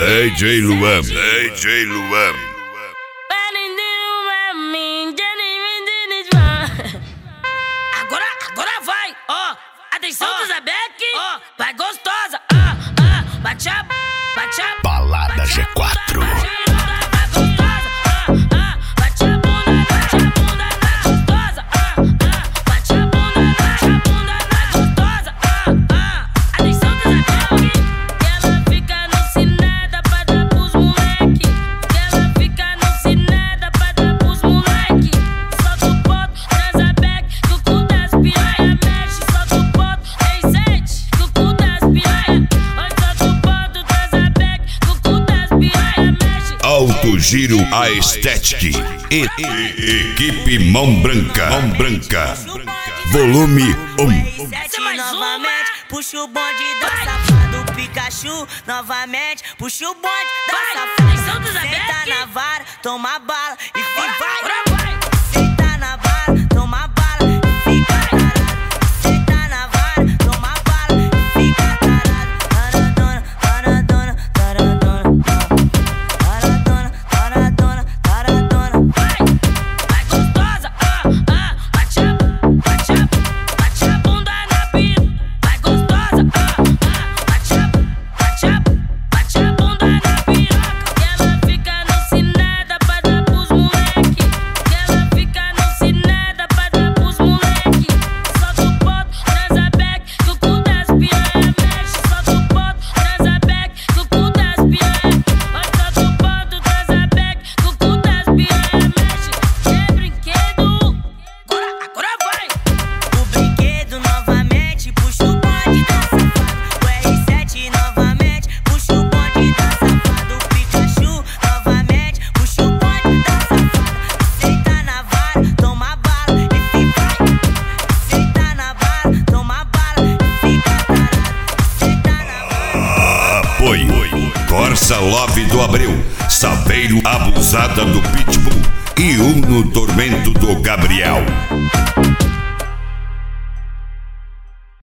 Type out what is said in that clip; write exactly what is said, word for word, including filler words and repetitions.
D J Luan, D J Luan. Agora, agora vai, ó. Atenção, Zabeck, ó. Vai gostosa, ah, ah. Bate a, bate a. Balada G quatro. Alto Giro Aesthetic e, e equipe Mão Branca, Mão Branca, volume um. Novamente, puxa o bonde da safado Pikachu. Novamente, puxa o bonde da safado. Senta na vara, toma bala e vai. Senta na vara, toma bala e fica tarado. Senta na vara, toma bala e fica tarado. Taradona, taradona, taradona. Taradona, taradona. Vai gostosa, ah, ah. Bate a, bate a, bate a bunda na pista. Vai gostosa, ah, ah. Bate a, bate a, bate a bunda na piroca. Que ela fica alucinada pra dar pros moleque. Que ela fica alucinada pra dar pros moleque. Solta o ponto, transa back, que o cu das piranha mexe. Solta o ponto, transa back, que o cu das piranha. Vai, solta o ponto, transa back, que o cu das piranha mexe. É brinquedo, agora, agora vai. O brinquedo novamente, puxa o bonde da safado. O R sete novamente, puxa o bonde da safado. O Pikachu novamente, puxa o bonde da safado. Senta na vara, toma bala e fica. Senta na vara, toma bala e fica tarado. Senta na vara. Apoio Corsa Love do Abreu, Saveiro Abusada do Pitbull e Uno Tormento do Gabriel.